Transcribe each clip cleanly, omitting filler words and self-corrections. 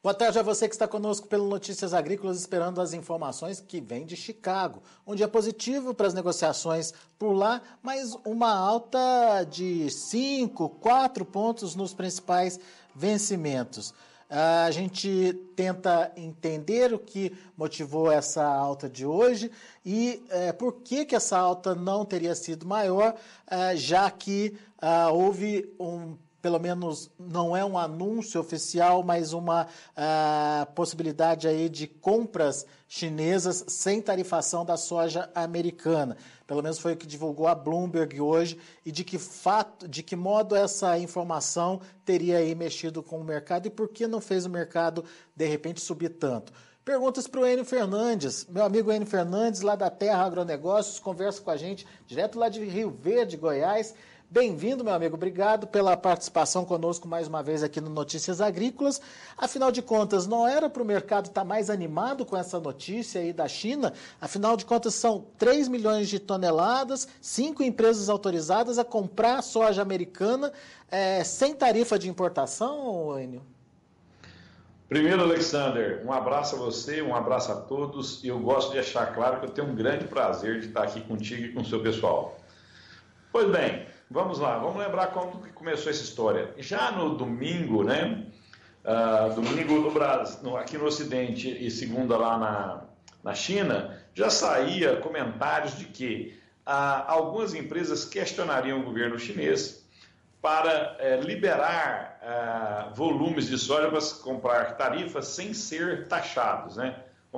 Boa tarde a você que está conosco pelo Notícias Agrícolas, esperando as informações que vêm de Chicago. Um dia positivo para as negociações por lá, mas uma alta de 5, 4 pontos nos principais vencimentos. A gente tenta entender o que motivou essa alta de hoje e por que essa alta não teria sido maior, já que houve pelo menos não é um anúncio oficial, mas uma possibilidade aí de compras chinesas sem tarifação da soja americana. Pelo menos foi o que divulgou a Bloomberg hoje, e de que modo essa informação teria aí mexido com o mercado e por que não fez o mercado, de repente, subir tanto. Perguntas para o Enio Fernandes. Meu amigo Enio Fernandes, lá da Terra Agronegócios, conversa com a gente direto lá de Rio Verde, Goiás. Bem-vindo, meu amigo. Obrigado pela participação conosco mais uma vez aqui no Notícias Agrícolas. Afinal de contas, não era para o mercado estar mais animado com essa notícia aí da China? Afinal de contas, são 3 milhões de toneladas, 5 empresas autorizadas a comprar soja americana sem tarifa de importação, Enio? Primeiro, Alexander, um abraço a você, um abraço a todos. E eu gosto de deixar claro que eu tenho um grande prazer de estar aqui contigo e com o seu pessoal. Pois bem, vamos lá, vamos lembrar como que começou essa história. Já no domingo, né? Domingo no Brasil, aqui no Ocidente e segunda lá na China, já saía comentários de que algumas empresas questionariam o governo chinês para liberar volumes de soja para comprar tarifas sem ser taxados, né?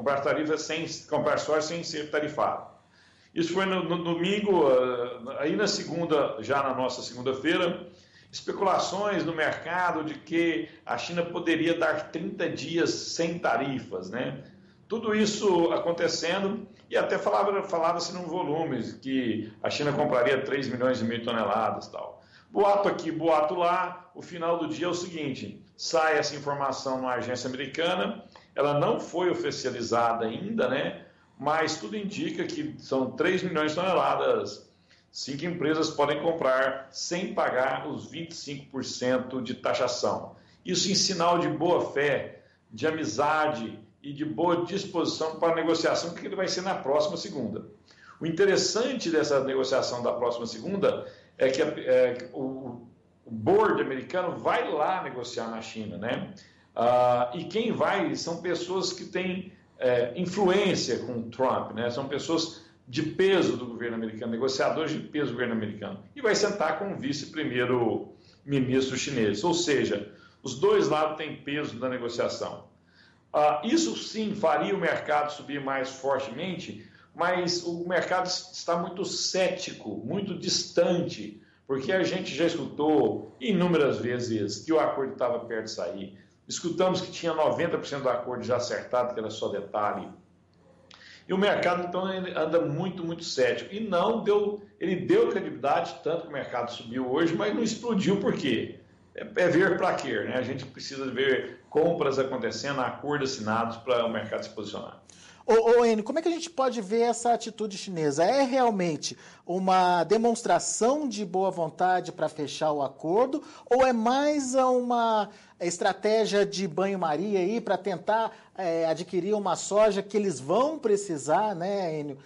Comprar soja sem ser tarifado. Isso foi no domingo, aí na segunda, já na nossa segunda-feira, especulações no mercado de que a China poderia dar 30 dias sem tarifas, né? Tudo isso acontecendo e até falava-se num volume, que a China compraria 3 milhões e meio de toneladas e tal. Boato aqui, boato lá, o final do dia é o seguinte, sai essa informação na agência americana, ela não foi oficializada ainda, né? Mas tudo indica que são 3 milhões de toneladas, 5 empresas podem comprar sem pagar os 25% de taxação. Isso em sinal de boa fé, de amizade e de boa disposição para a negociação, que vai ser na próxima segunda. O interessante dessa negociação da próxima segunda é que o board americano vai lá negociar na China, né? E quem vai são pessoas que têm influência com o Trump, né? São pessoas de peso do governo americano, negociadores de peso do governo americano, e vai sentar com o vice-primeiro-ministro chinês, ou seja, os dois lados têm peso na negociação. Isso sim faria o mercado subir mais fortemente, mas o mercado está muito cético, muito distante, porque a gente já escutou inúmeras vezes que o acordo estava perto de sair. Escutamos que tinha 90% do acordo já acertado, que era só detalhe. E o mercado, então, anda muito, muito cético. E ele deu credibilidade, tanto que o mercado subiu hoje, mas não explodiu. Por quê? É ver para quê, né? A gente precisa ver compras acontecendo, acordos assinados para o mercado se posicionar. Enio, como é que a gente pode ver essa atitude chinesa? É realmente uma demonstração de boa vontade para fechar o acordo ou é mais uma estratégia de banho-maria aí para tentar adquirir uma soja que eles vão precisar, né, Enio,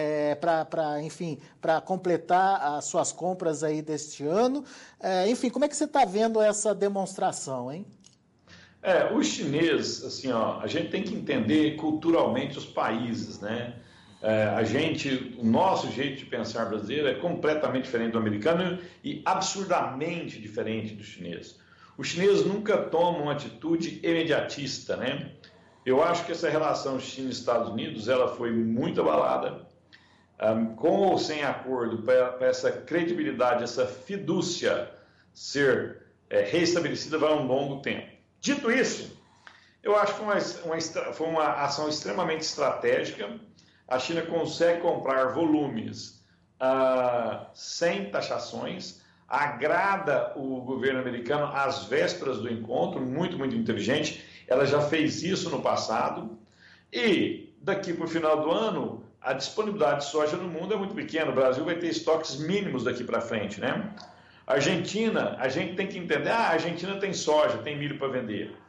para completar as suas compras aí deste ano? Enfim, como é que você está vendo essa demonstração, hein? O chinês, assim, a gente tem que entender culturalmente os países, né? O nosso jeito de pensar brasileiro é completamente diferente do americano e absurdamente diferente do chinês. O chinês nunca toma uma atitude imediatista, né? Eu acho que essa relação China e Estados Unidos, ela foi muito abalada, com ou sem acordo, para essa credibilidade, essa fidúcia ser reestabelecida vai um longo tempo. Dito isso, eu acho que foi uma ação extremamente estratégica. A China consegue comprar volumes sem taxações, agrada o governo americano às vésperas do encontro, muito, muito inteligente. Ela já fez isso no passado. E daqui para o final do ano, a disponibilidade de soja no mundo é muito pequena. O Brasil vai ter estoques mínimos daqui para frente, né? A Argentina, a gente tem que entender, a Argentina tem soja, tem milho para vender.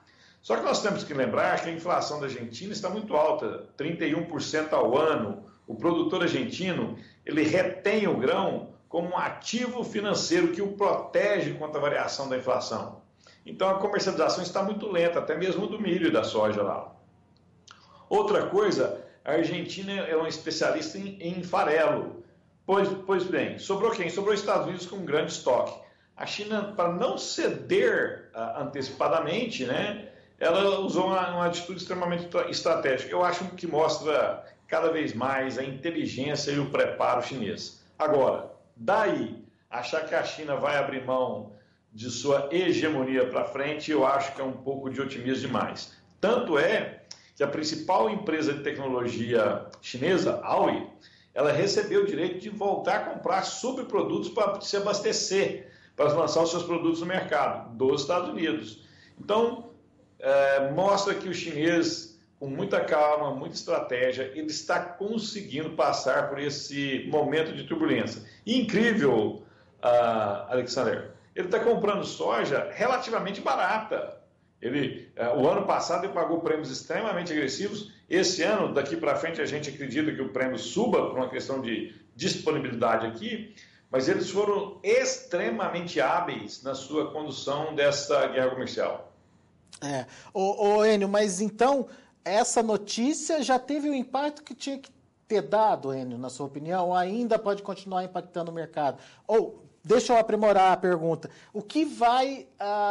Só que nós temos que lembrar que a inflação da Argentina está muito alta, 31% ao ano. O produtor argentino, ele retém o grão como um ativo financeiro que o protege contra a variação da inflação. Então a comercialização está muito lenta, até mesmo do milho e da soja lá. Outra coisa, a Argentina é uma especialista em farelo. Pois bem, sobrou quem? Sobrou os Estados Unidos com um grande estoque. A China, para não ceder antecipadamente, né, ela usou uma atitude extremamente estratégica. Eu acho que mostra cada vez mais a inteligência e o preparo chinês. Agora, daí, achar que a China vai abrir mão de sua hegemonia para frente, eu acho que é um pouco de otimismo demais. Tanto é que a principal empresa de tecnologia chinesa, Huawei, ela recebeu o direito de voltar a comprar subprodutos para se abastecer, para lançar os seus produtos no mercado dos Estados Unidos. Então, mostra que o chinês, com muita calma, muita estratégia, ele está conseguindo passar por esse momento de turbulência. E incrível, Alexander, ele está comprando soja relativamente barata. O ano passado ele pagou prêmios extremamente agressivos. Esse ano, daqui para frente, a gente acredita que o prêmio suba por uma questão de disponibilidade aqui, mas eles foram extremamente hábeis na sua condução dessa guerra comercial. Enio, mas então essa notícia já teve o impacto que tinha que ter dado, Enio, na sua opinião, ou ainda pode continuar impactando o mercado? Ou, deixa eu aprimorar a pergunta, o que vai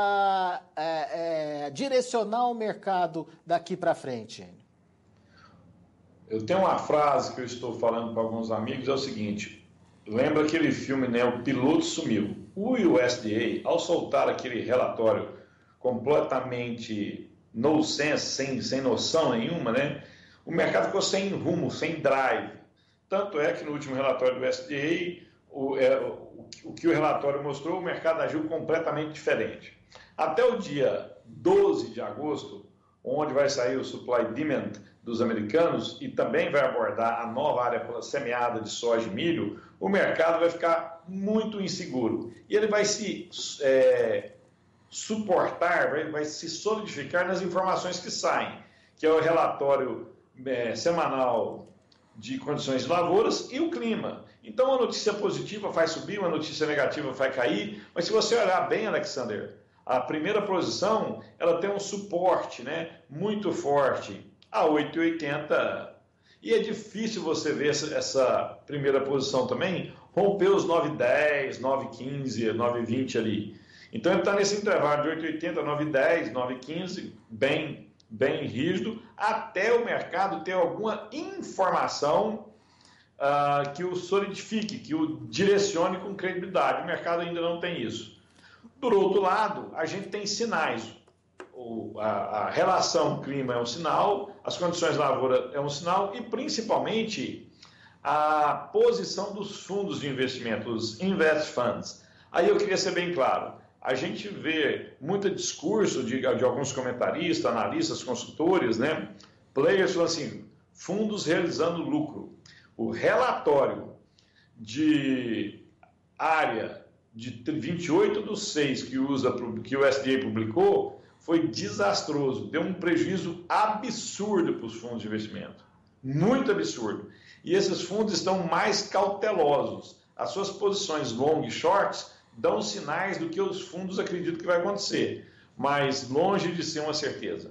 direcionar o mercado daqui para frente, Enio? Eu tenho uma frase que eu estou falando para alguns amigos, é o seguinte: lembra aquele filme, né, O Piloto Sumiu? O USDA, ao soltar aquele relatório completamente nonsense, sem noção nenhuma, né, o mercado ficou sem rumo, sem drive. Tanto é que no último relatório do USDA, o que o relatório mostrou, o mercado agiu completamente diferente. Até o dia 12 de agosto, onde vai sair o Supply Demand dos americanos e também vai abordar a nova área semeada de soja e milho, o mercado vai ficar muito inseguro. E ele vai se suportar, vai se solidificar nas informações que saem, que é o relatório semanal de condições de lavouras e o clima. Então, a notícia positiva vai subir, uma notícia negativa vai cair, mas se você olhar bem, Alexander, a primeira posição, ela tem um suporte, né, muito forte, a 8,80. E é difícil você ver essa primeira posição também romper os 9,10, 9,15, 9,20 ali. Então, ele está nesse intervalo de 8,80, 9,10, 9,15, bem rígido, até o mercado ter alguma informação que o solidifique, que o direcione com credibilidade. O mercado ainda não tem isso. Por outro lado, a gente tem sinais. A relação clima é um sinal, as condições de lavoura é um sinal e, principalmente, a posição dos fundos de investimento, os invest funds. Aí eu queria ser bem claro. A gente vê muito discurso de alguns comentaristas, analistas, consultores, né? Players falando assim, fundos realizando lucro. O relatório de área de 28/6 que o USDA publicou foi desastroso, deu um prejuízo absurdo para os fundos de investimento, muito absurdo. E esses fundos estão mais cautelosos. As suas posições long e shorts dão sinais do que os fundos acreditam que vai acontecer, mas longe de ser uma certeza.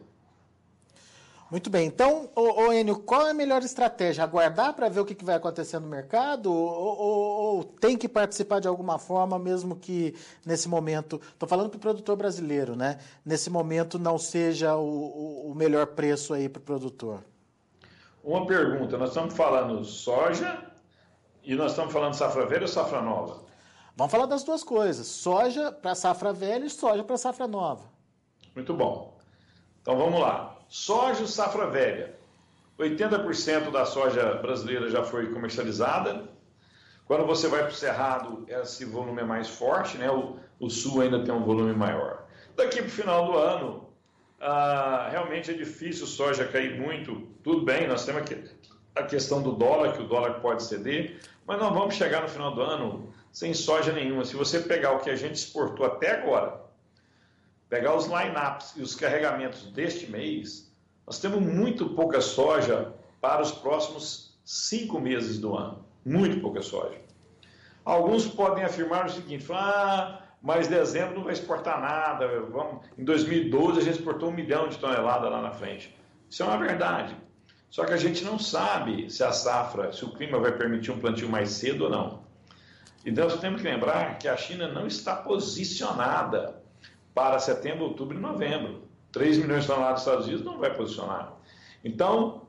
Muito bem. Então, Enio, qual é a melhor estratégia? Aguardar para ver o que vai acontecer no mercado ou tem que participar de alguma forma, mesmo que nesse momento, estou falando para o produtor brasileiro, né? Nesse momento não seja o melhor preço aí para o produtor? Uma pergunta, nós estamos falando soja e nós estamos falando safra velha ou safra nova? Vamos falar das duas coisas, soja para safra velha e soja para safra nova. Muito bom. Então vamos lá. Soja safra velha. 80% da soja brasileira já foi comercializada. Quando você vai para o Cerrado, esse volume é mais forte, né? O Sul ainda tem um volume maior. Daqui para o final do ano, realmente é difícil soja cair muito. Tudo bem, nós temos aqui a questão do dólar, que o dólar pode ceder, mas nós vamos chegar no final do ano sem soja nenhuma. Se você pegar o que a gente exportou até agora, pegar os line-ups e os carregamentos deste mês, nós temos muito pouca soja para os próximos 5 meses do ano. Muito pouca soja. Alguns podem afirmar o seguinte, mas dezembro não vai exportar nada. Em 2012 a gente exportou 1 milhão de toneladas lá na frente. Isso é uma verdade. Só que a gente não sabe se a safra, se o clima vai permitir um plantio mais cedo ou não. Então nós temos que lembrar que a China não está posicionada para setembro, outubro e novembro. 3 milhões de toneladas dos Estados Unidos não vai posicionar. Então,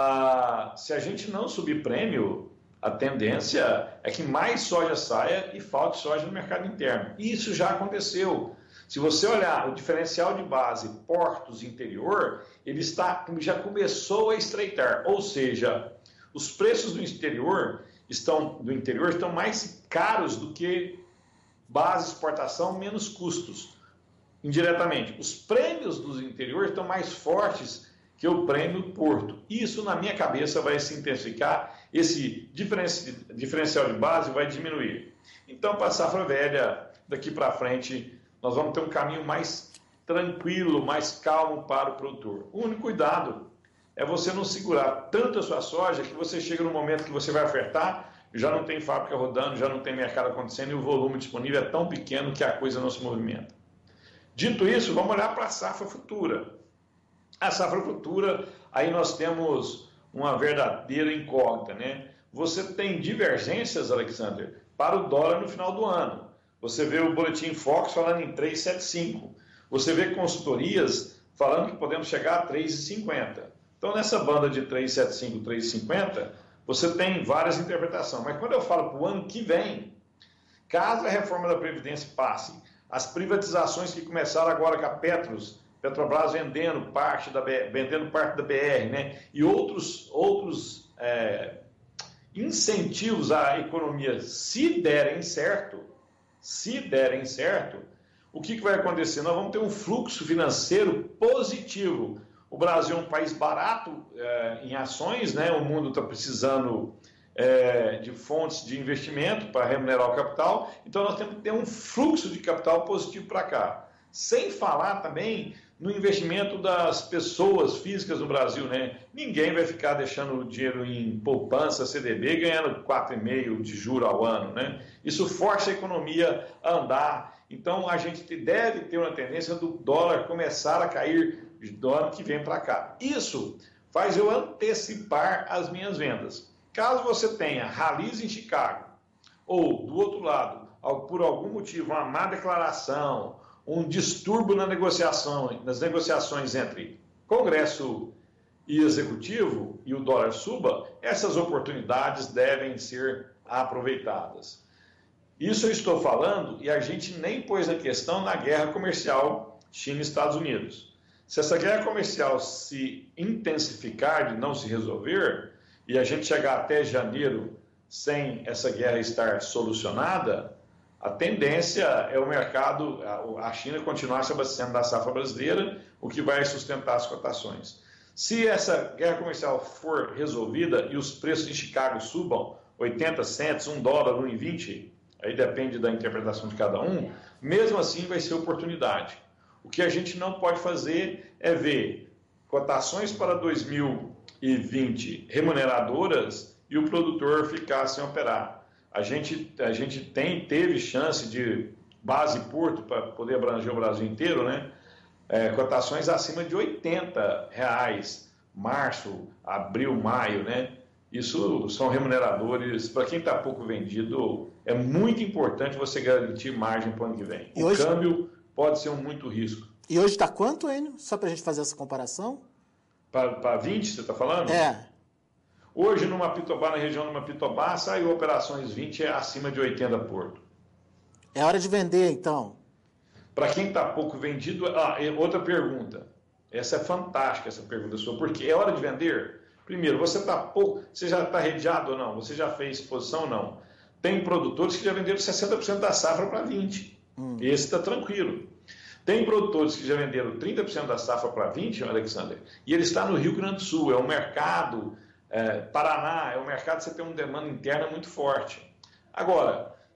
se a gente não subir prêmio, a tendência é que mais soja saia e falte soja no mercado interno. E isso já aconteceu. Se você olhar o diferencial de base portos interior, ele já começou a estreitar. Ou seja, os preços do interior estão mais caros do que base exportação menos custos. Indiretamente, os prêmios dos interiores estão mais fortes que o prêmio do porto. Isso, na minha cabeça, vai se intensificar, esse diferencial de base vai diminuir. Então, para a safra velha, daqui para frente, nós vamos ter um caminho mais tranquilo, mais calmo para o produtor. O único cuidado é você não segurar tanto a sua soja que você chega no momento que você vai ofertar, já não tem fábrica rodando, já não tem mercado acontecendo e o volume disponível é tão pequeno que a coisa não se movimenta. Dito isso, vamos olhar para a safra futura. A safra futura, aí nós temos uma verdadeira incógnita, né? Você tem divergências, Alexander, para o dólar no final do ano. Você vê o Boletim Fox falando em 3,75. Você vê consultorias falando que podemos chegar a 3,50. Então, nessa banda de 3,75, 3,50, você tem várias interpretações. Mas quando eu falo para o ano que vem, caso a reforma da Previdência passe, as privatizações que começaram agora com a Petrobras vendendo parte da BR, né? E outros incentivos à economia, se derem certo, o que vai acontecer? Nós vamos ter um fluxo financeiro positivo. O Brasil é um país barato em ações, né? O mundo está precisando de fontes de investimento para remunerar o capital, então nós temos que ter um fluxo de capital positivo para cá. Sem falar também no investimento das pessoas físicas no Brasil, né? Ninguém vai ficar deixando o dinheiro em poupança, CDB, ganhando 4,5% de juro ao ano, né? Isso força a economia a andar. Então, a gente deve ter uma tendência do dólar começar a cair do ano que vem para cá. Isso faz eu antecipar as minhas vendas. Caso você tenha ralis em Chicago, ou, do outro lado, por algum motivo, uma má declaração, um distúrbio nas negociações entre Congresso e Executivo e o dólar suba, essas oportunidades devem ser aproveitadas. Isso eu estou falando e a gente nem pôs a questão na guerra comercial China e Estados Unidos. Se essa guerra comercial se intensificar, de não se resolver, e a gente chegar até janeiro sem essa guerra estar solucionada, a tendência é o mercado, a China continuar se abastecendo da safra brasileira, o que vai sustentar as cotações. Se essa guerra comercial for resolvida e os preços em Chicago subam 80 cents, $1, 1,20, aí depende da interpretação de cada um, mesmo assim vai ser oportunidade. O que a gente não pode fazer é ver cotações para 2020 remuneradoras e o produtor ficar sem operar. A gente teve chance de base porto para poder abranger o Brasil inteiro, né? Cotações acima de R$80, março, abril, maio, né? Isso são remuneradores, para quem está pouco vendido, é muito importante você garantir margem para o ano que vem. O câmbio pode ser muito risco. E hoje está quanto, Enio? Só para a gente fazer essa comparação? Para 20, você está falando? Hoje, na região de Mapitobá, saiu operações 20 acima de 80 porto. É hora de vender, então. Para quem está pouco vendido... outra pergunta. Essa é fantástica, essa pergunta sua. Porque é hora de vender? Primeiro, você já está redeado ou não? Você já fez exposição ou não? Tem produtores que já venderam 60% da safra para 20. Esse está tranquilo. Tem produtores que já venderam 30% da safra para 20, Alexander, e ele está no Rio Grande do Sul. É um mercado... Paraná, é um mercado que você tem uma demanda interna muito forte. Agora,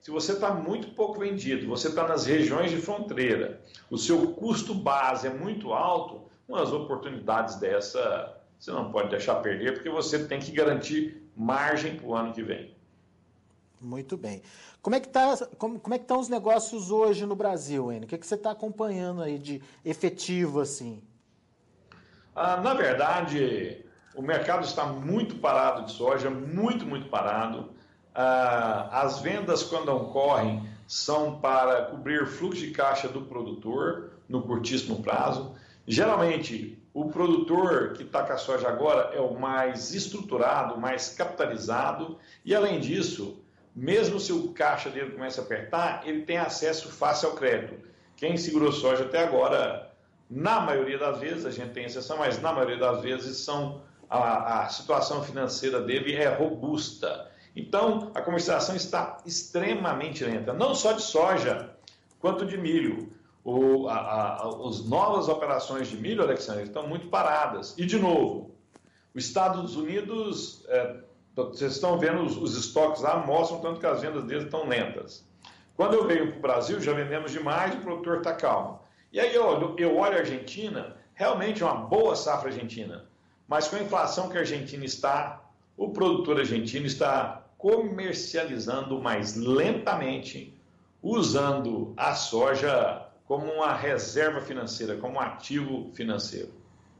se você está muito pouco vendido, você está nas regiões de fronteira, o seu custo base é muito alto, umas oportunidades dessa você não pode deixar perder, porque você tem que garantir margem para o ano que vem. Muito bem. Como é que estão os negócios hoje no Brasil, Enio? O que você está acompanhando aí de efetivo assim? Na verdade, o mercado está muito parado de soja, muito parado. As vendas, quando ocorrem, são para cobrir fluxo de caixa do produtor no curtíssimo prazo. Geralmente, o produtor que está com a soja agora é o mais estruturado, mais capitalizado e, além disso, mesmo se o caixa dele começa a apertar, ele tem acesso fácil ao crédito. Quem segurou soja até agora, na maioria das vezes, a gente tem exceção, mas na maioria das vezes a situação financeira dele é robusta. Então, a comercialização está extremamente lenta, não só de soja, quanto de milho. As novas operações de milho, Alexandre, estão muito paradas. E, de novo, os Estados Unidos, vocês estão vendo os estoques lá, mostram tanto que as vendas deles estão lentas. Quando eu venho para o Brasil, já vendemos demais, o produtor está calmo. E aí eu olho a Argentina, realmente é uma boa safra argentina, mas com a inflação que a Argentina está, o produtor argentino está comercializando mais lentamente, usando a soja como uma reserva financeira, como um ativo financeiro.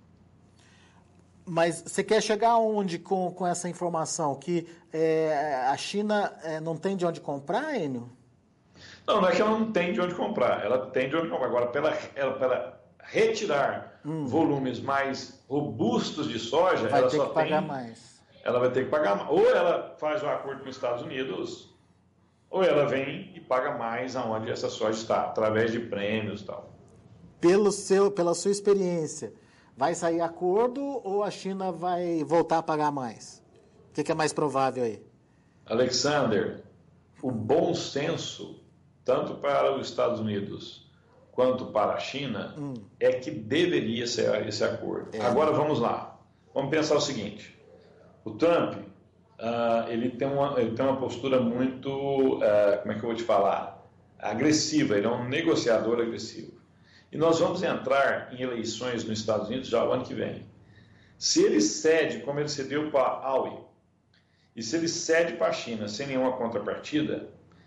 Mas você quer chegar aonde com essa informação? Que a China não tem de onde comprar, Enio? Não é que ela não tem de onde comprar, ela tem de onde comprar. Agora, para retirar volumes mais robustos de soja, ela só tem que pagar mais. Ela vai ter que pagar mais. Ou ela faz um acordo com os Estados Unidos, ou ela vem e paga mais aonde essa soja está, através de prêmios e tal. Pela sua experiência, vai sair acordo ou a China vai voltar a pagar mais? O que é mais provável aí? Alexander, o bom senso, tanto para os Estados Unidos quanto para a China, é que deveria ser esse acordo. Agora vamos lá. Vamos pensar o seguinte. O Trump, ele tem uma postura muito, como é que eu vou te falar? Agressiva, ele é um negociador agressivo. E nós vamos entrar em eleições nos Estados Unidos já o ano que vem. Se ele cede, como ele cedeu para a Huawei, e se ele cede para a China sem nenhuma contrapartida,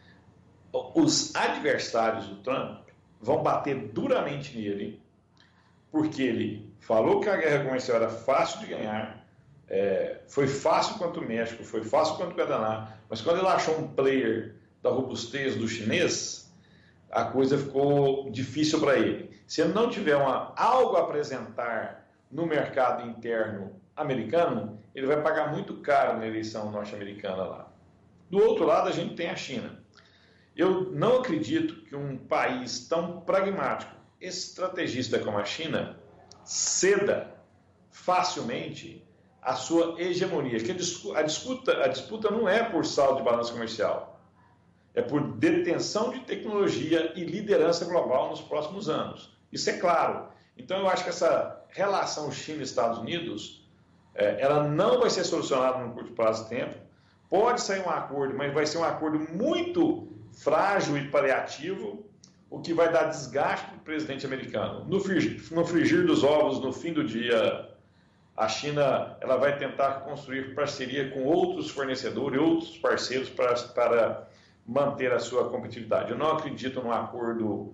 os adversários do Trump vão bater duramente nele, porque ele falou que a guerra comercial era fácil de ganhar, foi fácil quanto o México, foi fácil quanto o Canadá, mas quando ele achou um player da robustez do chinês, a coisa ficou difícil para ele. Se ele não tiver algo a apresentar no mercado interno americano, ele vai pagar muito caro na eleição norte-americana lá. Do outro lado, a gente tem a China. Eu não acredito que um país tão pragmático, estrategista como a China, ceda facilmente a sua hegemonia. Que a disputa não é por saldo de balança comercial, é por detenção de tecnologia e liderança global nos próximos anos. Isso é claro. Então, eu acho que essa relação China-Estados Unidos, ela não vai ser solucionada num curto prazo de tempo. Pode sair um acordo, mas vai ser um acordo muito frágil e paliativo, o que vai dar desgaste para o presidente americano. No frigir dos ovos, no fim do dia, a China ela vai tentar construir parceria com outros fornecedores, outros parceiros para manter a sua competitividade. Eu não acredito num acordo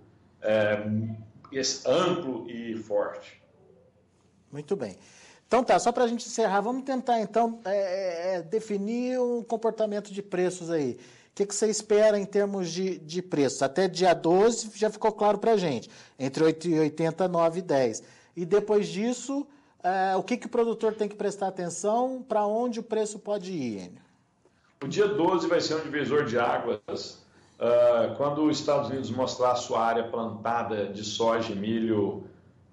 amplo e forte. Muito bem. Então tá, só para a gente encerrar, vamos tentar então definir um comportamento de preços aí. O que você espera em termos de preços? Até dia 12 já ficou claro para a gente, entre 8,80, 9,10. E depois disso, o que o produtor tem que prestar atenção, para onde o preço pode ir, Enio? O dia 12 vai ser um divisor de águas. Quando os Estados Unidos mostrar a sua área plantada de soja e milho,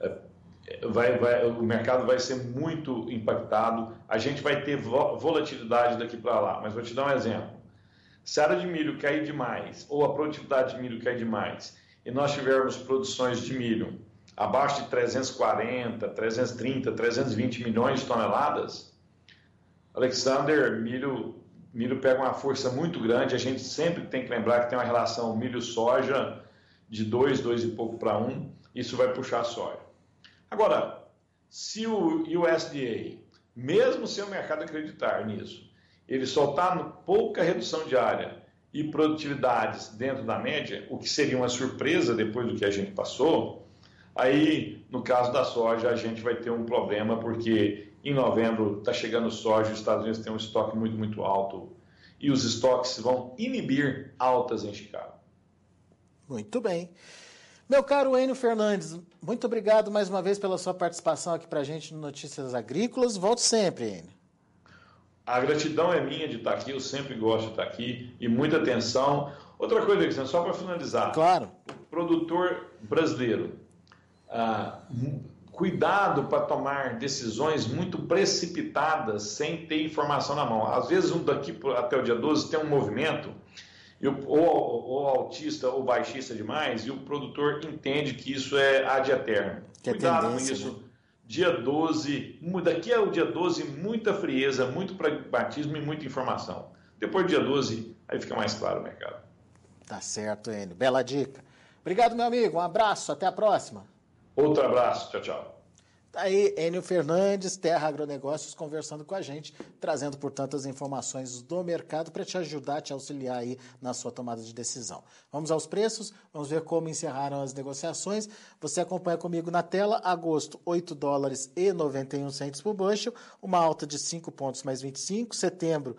o mercado vai ser muito impactado. A gente vai ter volatilidade daqui para lá. Mas vou te dar um exemplo. Se a área de milho cair demais, ou a produtividade de milho cair demais, e nós tivermos produções de milho abaixo de 340, 330, 320 milhões de toneladas, Alexander, milho milho pega uma força muito grande, a gente sempre tem que lembrar que tem uma relação milho-soja de 2 e pouco para 1, isso vai puxar a soja. Agora, se o USDA, mesmo sem o mercado acreditar nisso, ele soltar pouca redução de área e produtividades dentro da média, o que seria uma surpresa depois do que a gente passou, aí, no caso da soja, a gente vai ter um problema, porque em novembro está chegando soja, os Estados Unidos têm um estoque muito, muito alto, e os estoques vão inibir altas em Chicago. Muito bem. Meu caro Enio Fernandes, muito obrigado mais uma vez pela sua participação aqui para a gente no Notícias Agrícolas. Volte sempre, Enio. A gratidão é minha de estar aqui, eu sempre gosto de estar aqui, e muita atenção. Outra coisa, Alexandre, só para finalizar. Claro. O produtor brasileiro, cuidado para tomar decisões muito precipitadas, sem ter informação na mão. Às vezes, daqui até o dia 12 tem um movimento, ou autista ou baixista demais, e o produtor entende que isso é ad eterno. Cuidado com isso. Né? Dia 12, daqui ao dia 12, muita frieza, muito pragmatismo e muita informação. Depois do dia 12, aí fica mais claro o mercado. Tá certo, Enio. Bela dica. Obrigado, meu amigo. Um abraço. Até a próxima. Outro abraço. Tchau, tchau. Tá aí, Enio Fernandes, Terra Agronegócios, conversando com a gente, trazendo, portanto, as informações do mercado para te ajudar, te auxiliar aí na sua tomada de decisão. Vamos aos preços, vamos ver como encerraram as negociações. Você acompanha comigo na tela, agosto, $8,91 por bushel, uma alta de 5 pontos mais 25. Setembro,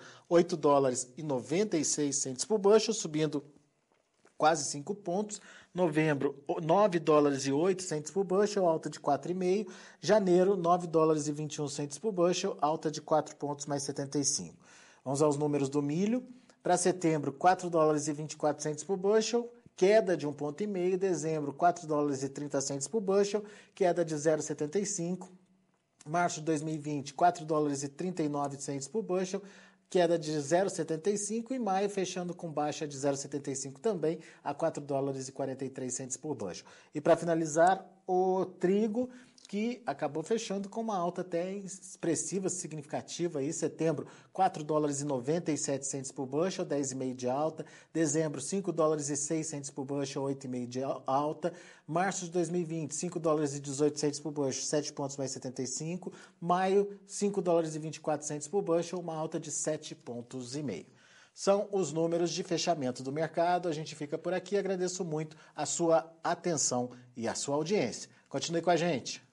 $8,96 por bushel, subindo quase 5 pontos. Novembro, $9,08 por bushel, alta de 4,5. Janeiro, $9,21 por bushel, alta de 4 pontos mais 75. Vamos aos números do milho. Para setembro, $4,24 por bushel, queda de 1,5 ponto. Dezembro, $4,30 por bushel, queda de 0,75. Março de 2020, $4,39 por bushel, queda de 0,75, e maio fechando com baixa de 0,75 também a $4,43 por bushel. E para finalizar, o trigo, que acabou fechando com uma alta até expressiva, significativa. Aí, setembro, $4,97 por bushel, 10,5 de alta. Dezembro, $5,06 por bushel, 8,5 de alta. Março de 2020, $5,18 por bushel, 7 pontos mais 75. Maio, $5,24 por bushel, uma alta de 7 pontos e meio. São os números de fechamento do mercado. A gente fica por aqui. Agradeço muito a sua atenção e a sua audiência. Continue com a gente.